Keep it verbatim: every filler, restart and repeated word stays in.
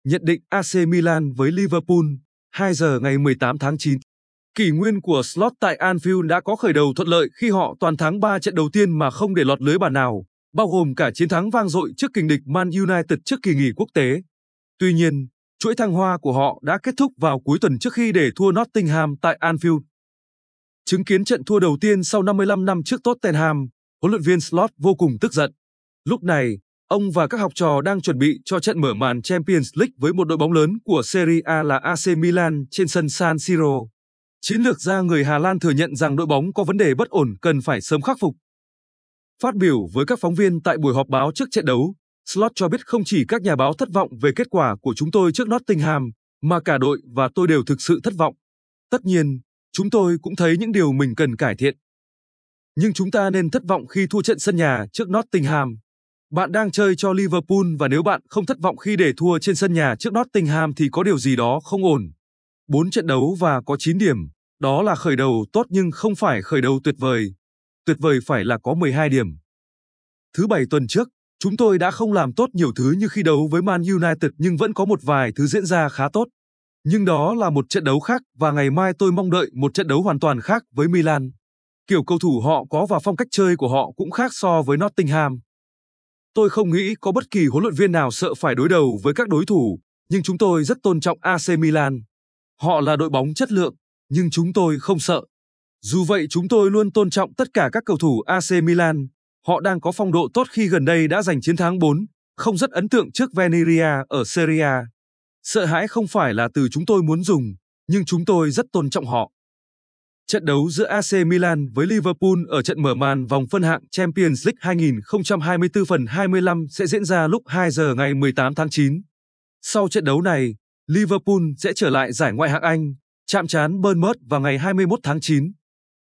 Nhận định a xê Milan với Liverpool, hai giờ ngày mười tám tháng chín. Kỷ nguyên của Slot tại Anfield đã có khởi đầu thuận lợi khi họ toàn thắng ba trận đầu tiên mà không để lọt lưới bàn nào, bao gồm cả chiến thắng vang dội trước kình địch Man United trước kỳ nghỉ quốc tế. Tuy nhiên, chuỗi thăng hoa của họ đã kết thúc vào cuối tuần trước khi để thua Nottingham tại Anfield. Chứng kiến trận thua đầu tiên sau năm mươi lăm năm trước Tottenham, huấn luyện viên Slot vô cùng tức giận. Lúc này, ông và các học trò đang chuẩn bị cho trận mở màn Champions League với một đội bóng lớn của Serie A là a xê Milan trên sân San Siro. Chiến lược gia người Hà Lan thừa nhận rằng đội bóng có vấn đề bất ổn cần phải sớm khắc phục. Phát biểu với các phóng viên tại buổi họp báo trước trận đấu, Slot cho biết không chỉ các nhà báo thất vọng về kết quả của chúng tôi trước Nottingham, mà cả đội và tôi đều thực sự thất vọng. Tất nhiên, chúng tôi cũng thấy những điều mình cần cải thiện. Nhưng chúng ta nên thất vọng khi thua trận sân nhà trước Nottingham. Bạn đang chơi cho Liverpool và nếu bạn không thất vọng khi để thua trên sân nhà trước Nottingham thì có điều gì đó không ổn. bốn trận đấu và có chín điểm, đó là khởi đầu tốt nhưng không phải khởi đầu tuyệt vời. Tuyệt vời phải là có mười hai điểm. Thứ Bảy tuần trước, chúng tôi đã không làm tốt nhiều thứ như khi đấu với Man United nhưng vẫn có một vài thứ diễn ra khá tốt. Nhưng đó là một trận đấu khác và ngày mai tôi mong đợi một trận đấu hoàn toàn khác với Milan. Kiểu cầu thủ họ có và phong cách chơi của họ cũng khác so với Nottingham. Tôi không nghĩ có bất kỳ huấn luyện viên nào sợ phải đối đầu với các đối thủ, nhưng chúng tôi rất tôn trọng a xê Milan. Họ là đội bóng chất lượng, nhưng chúng tôi không sợ. Dù vậy chúng tôi luôn tôn trọng tất cả các cầu thủ a xê Milan. Họ đang có phong độ tốt khi gần đây đã giành chiến thắng bốn không rất ấn tượng trước Veneria ở Serie A. Sợ hãi không phải là từ chúng tôi muốn dùng, nhưng chúng tôi rất tôn trọng họ. Trận đấu giữa a xê Milan với Liverpool ở trận mở màn vòng phân hạng Champions League hai không hai tư phần hai mươi lăm sẽ diễn ra lúc hai giờ ngày mười tám tháng chín. Sau trận đấu này, Liverpool sẽ trở lại giải Ngoại hạng Anh, chạm trán Bournemouth vào ngày hai mươi mốt tháng chín.